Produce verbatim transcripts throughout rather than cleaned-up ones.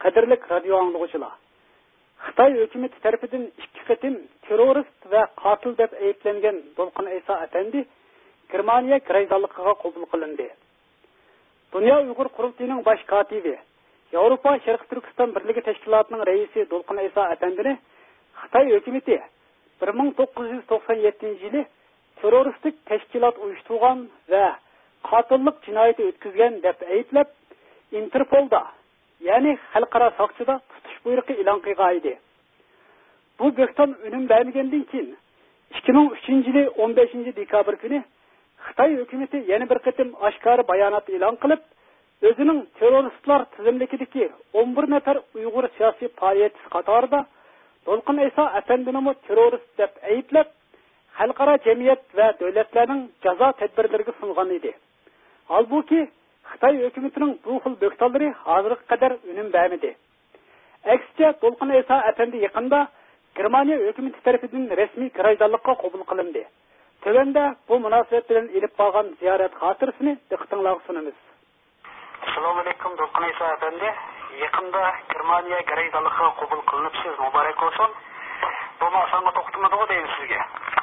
Qadirlik radio anglagıçılar. Xitoy hukumati tarafidan ikki qatim terrorist va qotil deb ayblangan Dolqin Ayso Apandi Germaniya grayzanligiga qabul qilindi. Dunyo Uyg'ur qurultiyining bosh kotibi, Yevropa Sharq Turkiston birligi tashkilotining raisi Dolqin Ayso Apandini Xitoy hukumati bir ming to'qqiz yuz to'qson yettinchi yili terroristik tashkilot uyushtirgan va qotillik jinoyati o'tkazgan deb ayblab Interpolda, ya'ni xalqaro soqchida tutish buyrug'i e'lon qilgan edi. Bu O'zbekiston unum bermagandan keyin ikki ming uchinchi yili o'n beshinchi dekabr kuni Xitoy hukumati yana bir qatim oshkora bayonot e'lon qilib, o'zining terroristlar tizimligidagi o'n bir nafar Uyg'ur siyosiy faoliyatchisi qatorida Dolqin Ayso Apandini terrorist deb ayblab, xalqaro jamiyat va davlatlarning jazo tadbirlariga sungan edi. Halbuki Xitoy hukumatining bu xil bo'xtonlari hozirga qadar unum bermadi. Aksicha Dolqin Ayso Apandi yaqinda Germaniya hukumati tomonidan rasmiy grayzanlikqa qabul qilindi. Tövende bu munosabat bilan ilib borgan ziyorat xotirasini diqqatingizga sunamiz. Assalomu alaykum Dolqin Ayso Apandi. Yaqinda Germaniya grayzanlikqa qabul qilinibsiz. Muborak bo'lsin. Bu masalaga to'xtamadi deyman sizga.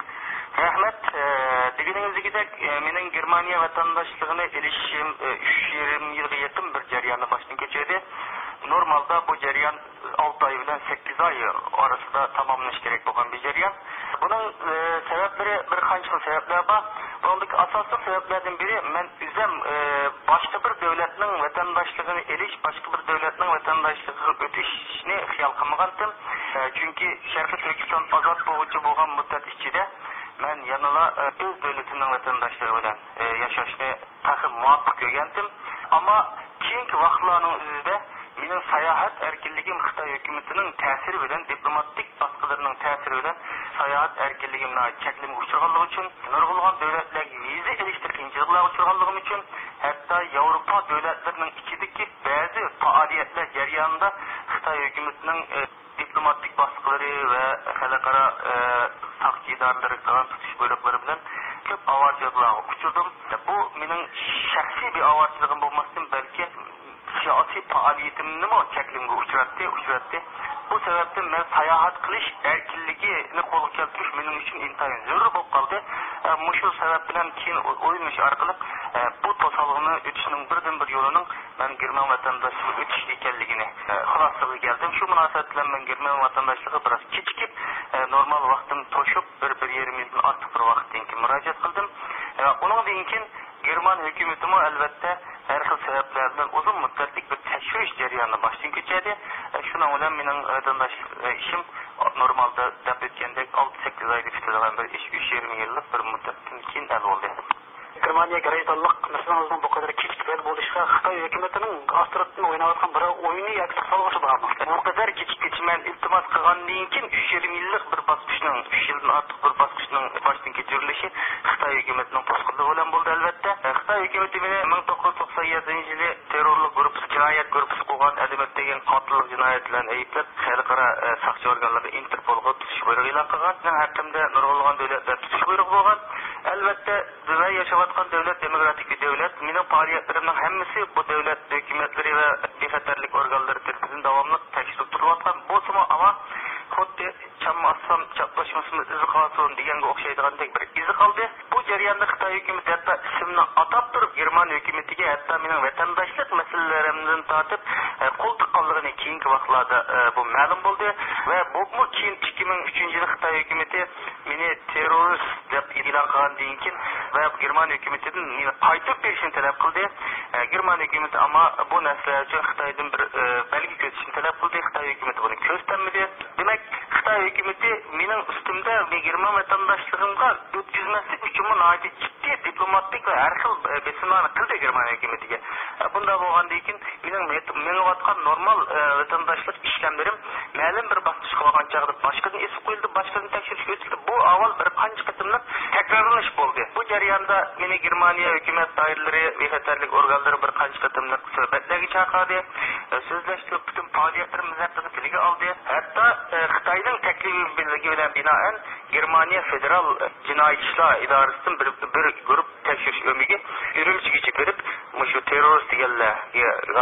Rahmat. Deganingizdek, mening Germaniya vatandaşlığını ilişim uch yarim yilga yaqin bir jarayonni boshdan kechirdi. Normalda bu jarayon olti oy bilan sakkiz oy orasida tamomlanish kerak bo'lgan bir jarayon. Bunun e, sebepleri bir qancha sebepler var. Bundaki asaslı sebeplerden biri men üzem e, başka bir devletin vatandaşlığını eliş, başka bir devletin vatandaşlığını ötüşünü xiyal qilmagandim. E, çünkü Şarkı Türkiston azat boğucu bo'lgan muddat ichida men yanıla e, öz devletinin vatandaşlığı bilan e, yaşashni taxi muvaffaq ko'rgandim. Ama keyingi vaqtlarning o'zida mening sayohat erkinligim Xitoy hukumatining ta'siri bilan diplomatik baskılarının ta'siri bilan sayohat erkinligimni cheklimga uchraganligi uchun nurg'ulg'an davlatlarga viza ilishtir qiyinchiliklarga uchraganligim uchun hatto Yevropa davlatlarining ichidagi ba'zi faoliyatlar jarayonida Xitoy hukumatining e, diplomatik baskıları ve xalqaro e, soqchi idoralari bilan tutish buyruqlari bilan ko'p avorchiliklarga uchradim. Bu mening shaxsiy bir avorchiligim bo'lmasdan balki siyosiy faoliyatimni mo cheklimga uchratdi, uchratdi. Bu sebepten ben sayahat qilish erkinligini qo'lga keltirish mening uchun intayin zarur bo'lib qoldi. Mushu sabab bilan keyin o'yinish orqali bu to'solg'ini o'tishning birdan bir yo'lining men German vatandaşlığı o'tish ekanligini xulosaga keldim. Shu munosabat bilan men German vatandaşlığı biroz kechikib normal vaqtim to'shib bir bir yarim yildan ortiq bir vaqtdan keyin murojaat qildim. Undan keyin German hukumati mo albatta her xil sebeplerden uzun müddetlik bir teşviş jarayonini boshdan kechirdi. Şuna bilan mening vatandaşlık işim normalde deb o'tgandek olti sakkiz oyda bitilgan bir ish uch yarim yillik bir muddatdan keyin hal bo'ldi. Germaniya grayzanlik masalasının bu kadar kechikib bo'lishga Xitoy hukumatining astroturtni o'ynayotgan bir o'yini yoki solg'ishi bormi? Bu kadar kechikib men iltimos qilgandan keyin uch yarim yillik bir bosqichning uch yildan ortiq bir bosqichning boshdan kechirilishi Xitoy hukumatining to'sqinligi bilan bo'ldi albatta. Xitoy hukumati meni ming to'qqiz yuz to'qson yettinchi yili terrorlik guruhi jinoyat guruhi qo'ygan albatta degan qotillik jinoyat bilan ayblab xalqaro soqchi organlari Interpolga tutish buyrug'i e'lon qilgan. Haqqimda nurg'ulg'an davlatlar tutish buyrug'i bo'lgan. Albatta dünya yaşayotgan devlet demokratik bir devlet. Mening faoliyatlarimning hammasi bu devlet hükümetleri ve bexatarlik organlari tomonidan davomli tekshirib turilayotgan bo'lsa-mu, ama xuddi chammasam chaplashmasimiz izi qolsin deganga o'xshaydigandek bir izi qoldi. Bu jarayonda Xitoy hukumati hatto ismini atab turib German hukumatiga hatto mening vatandaşlık masalalarimdan tortib qo'l tiqqanligini keyingi vaqtlarda bu ma'lum bo'ldi va bu keyin ikki ming uchinchi yil Xitoy hukumati meni terrorist deb e'lon qilgandan keyin va German hukumatidan meni qaytib berishni talab qildi. German hukumati ama bu narsa uchun Xitoydan bir belgi ko'rsatishni talab qildi. Xitoy hukumati buni ko'rsatmadi. Demak, Xitoy hukumati mening ustimda German vatandaşlığımga o'tkazmaslik uchun nihoyatda jiddiy diplomatik va har xil besimlarni qildi German hukumatiga. Bunda bo'lgandan keyin mening menga normal vatandaşlık ishlamlarim ma'lum bir bosqichga qolgan chog'da boshqadan esib qo'yildi, boshqadan tekshirish o'tkazildi. Bu avval bir qancha qatimliq takrorlanish bo'ldi. Bu jarayonda meni Germaniya hukumat doiralari, bexatarlik organlari bir qancha qatimliq suhbatlarga chaqirdi, so'zlashtirib butun faoliyatlarimizni tilga oldi. Hatto Xitoyning taklifi bilan binoan Germaniya federal jinoiy ishlar idorasidan bir bir guruh tekshirish o'miga Urumchigacha kirib, shu terrorist deganlarga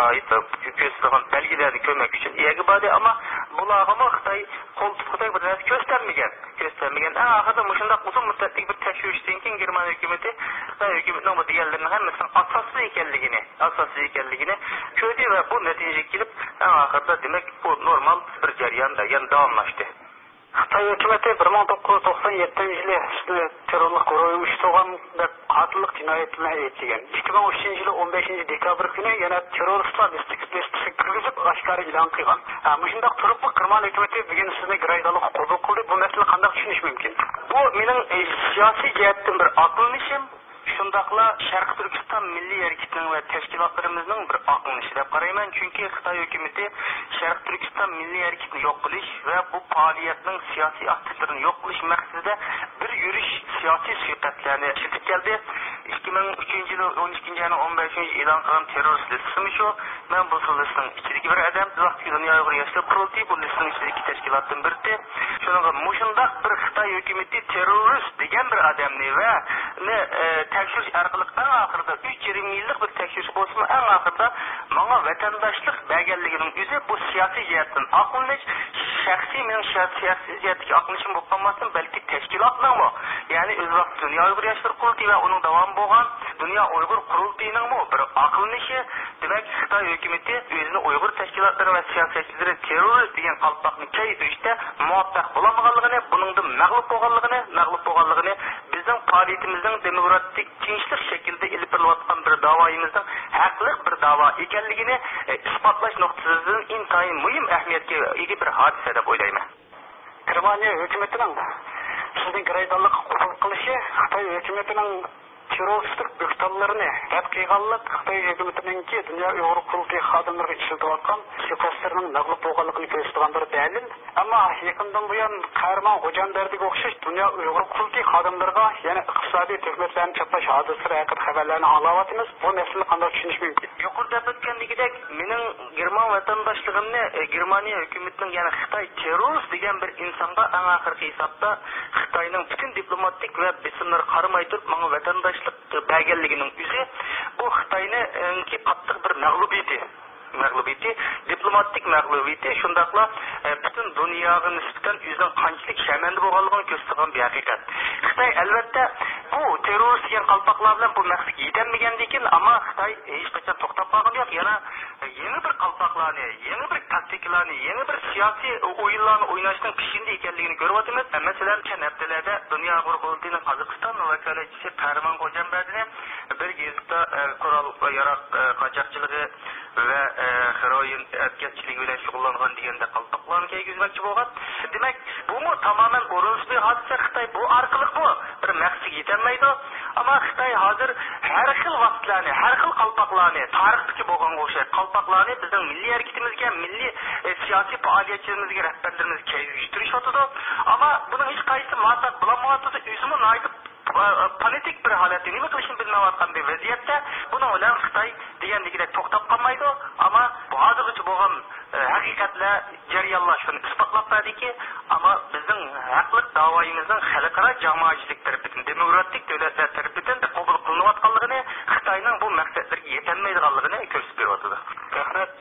aytib, göstərən belgilərini görmək üçün iyəgi badi, amma bulağımı Xitay qol tutqudak bir nəsə göstərməyən. Göstərməyən. Ən axırda muşundaq uzun müddətlik bir təkşürüşdən keyin German hökuməti Xitay hökumətinin bu digərlərinin həmməsinin asaslı ikənligini, asaslı ikənligini gördü və bu nəticəyə gəlib ən axırda demək bu normal bir jarayonda, yəni davamlaşdı. Xitay hökuməti bir ming to'qqiz yuz to'qson yettinchi yili üstüne terörlük guruhu uyushtirgan ve katillik cinayetine ayetligen. ikki ming uchinchi yili o'n beshinchi dekabr günü yana teröristler listesi kirgizip aşkarı ilan kıygan. Muşundaq turup bu Kırman hükümeti bugün sizine giraydalık qabul kıldı. Bu mesele qanday tushunish mümkün? Bu mening e, siyasi jihatdan bir aqlanishim. Şundaqla Şərq Türkistan Milli Hareketining və təşkilatlarımızın bir aqlanışı deb qarayman. Çünki Xitay hökuməti Şərq Türkistan Milli Hareketini yo'q qilish və bu faoliyatning siyosiy aktivlarini yo'q qilish maqsadida bir yurish siyosiy suiqatlarni ishlatib keldi. ikki ming uchinchi yil o'n ikkinchi ayning o'n beshinchi e'lon qilgan terrorist listasi shu. Men bu listning ichidagi bir odam, vaqtida Dunyo Uyg'ur yoshlar qurultiyi bu listning ichidagi tashkilotdan biri. Shuninga mushundaq bir Xitoy hökuməti terrorist degan bir odamni va ne tekşürüş arqılıq ən axırda üç yirmi yıllık bir tekşürüş olsun, ən axırda bana vatandaşlık belgeliginin üzü bu siyasi cihetten aqlanış, şəxsi mənim siyasi cihetdeki aqlanışım bu olmasın, belki teşkilatla mı? Yani öz vaxt Dünya Uyghur Yaşlar Kurultayı ve onun devam boğan Dünya Uyghur Kurultayı'nın mı bir aqlanışı, demek Xitay hökuməti özünü Uyghur teşkilatları ve siyasetçileri terörist degan qalpaqni keydirishdə muvaffaq bulamağanlığını, bunun da məğlub boğanlığını, məğlub boğanlığını bizim faaliyetimizin demokratik tinchlik şekilde ilip berilayotgan bir davoyimizning haqli bir davo ekanligini e, isbotlash nuqtasidan intayin muhim ahamiyatga ega bir hodisa deb o'ylayman. Germaniya hukumatining sizning graydallik qabul qilishi Xitoy hukumatining terroristik böktallarını rad qilganlik Xitoy hukumatiningki Dunyo Uyg'ur Qurultiyi xodimlariga ishlatayotgan suiqasdlarning mag'lub bo'lganligini ko'rsatgan bir dalil. Ammo yaqindan buyon Qarman Xo'jandardiga o'xshash Dunyo Uyg'ur Qurultiyi xodimlariga yana iqtisodiy tuhmatlarni chaplash hodisalari haqida xabarlarni anglayapmiz. Bu masalani qanday tushunish mumkin? Yuqorida aytgandagidek, mening German vatandaşlığımni e, Germaniya hukumatining yana Xitoy terrorist degan bir insonga eng oxirgi hisobda Xitoyning butun diplomatik va bisimlari qaramay turib menga vatandaşlık belgeliginin üzü bu Xitayning ki qattiq bir mag'lubiyati mag'lubiyati diplomatik mag'lubiyati shundaqla e, butun dunyoga nisbatan o'zining qanchalik shamanda bo'lganligini ko'rsatgan bir haqiqat. Xitoy albatta bu terrorist degan qalpoqlar bilan bu maqsadga yetolmagandan keyin, ammo Xitoy hech qachon to'xtab qolgan yo'q. Yana yangi bir qalpoqlarni, yangi bir taktikalarni, yangi bir siyosiy o'yinlarni o'ynashning pishindi ekanligini ko'ryapmiz. Masalan, o'tgan haftalarda Dunyo Uyg'ur Qurultiyining Qozog'iston vakolatchisi Qarman Xo'janberdini bir gazetda qurol va yaroq qochoqchiligi va heroin atkatchiligi bilan shug'ullangan deganda qalpoqlarni kiygizmoqchi bo'lgan. Demak, bu mu tamamen o'rinsiz bir hodisa. Xitoy bu orqali bu bir maqsadga yetolmaydi. Ammo Xitoy hozir har xil vaqtlarni, har xil qalpoqlarni, tarixdagi bo'lgan o'sha qalpoqlarni bizning milliy harakatimizga, milliy e, siyosiy faoliyatchilarimizga, rahbarlarimizga kayfiyattirishotdi. Ammo buning hech qaysi muvaffaq bo'lmayapti. O'zimi aytib politik bir holatda nima qilishni bilmayotgan bir vaziyatda buni bilan Xitoy degandagidek to'xtab qolmaydi. Ammo bu hozirgacha bo'lgan e, haqiqatlar jarayonlar shuni isbotlab berdiki, ammo bizning haqliq davoyimizning xalqaro jamoatchilik tarafidan, demokratik davlatlar tarafidan qabul qilinayotganligini, Xitoyning bu maqsadlarga yetolmaydiganligini ko'rsatib beryapti. Rahmat.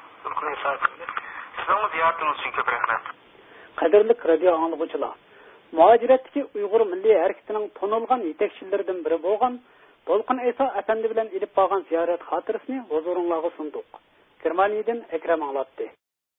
Sizning ziyoratingiz uchun ko'p rahmat. Qadrli radio anglag'uchilar, muajiratdagi Uyg'ur milliy harakatining tonilgan yetakchilaridan biri bo'lgan Dolqin Ayso Afandi bilan ilib borgan ziyorat xotirasini huzuringizga sunduq. Germaniyadan Akram anglatdi.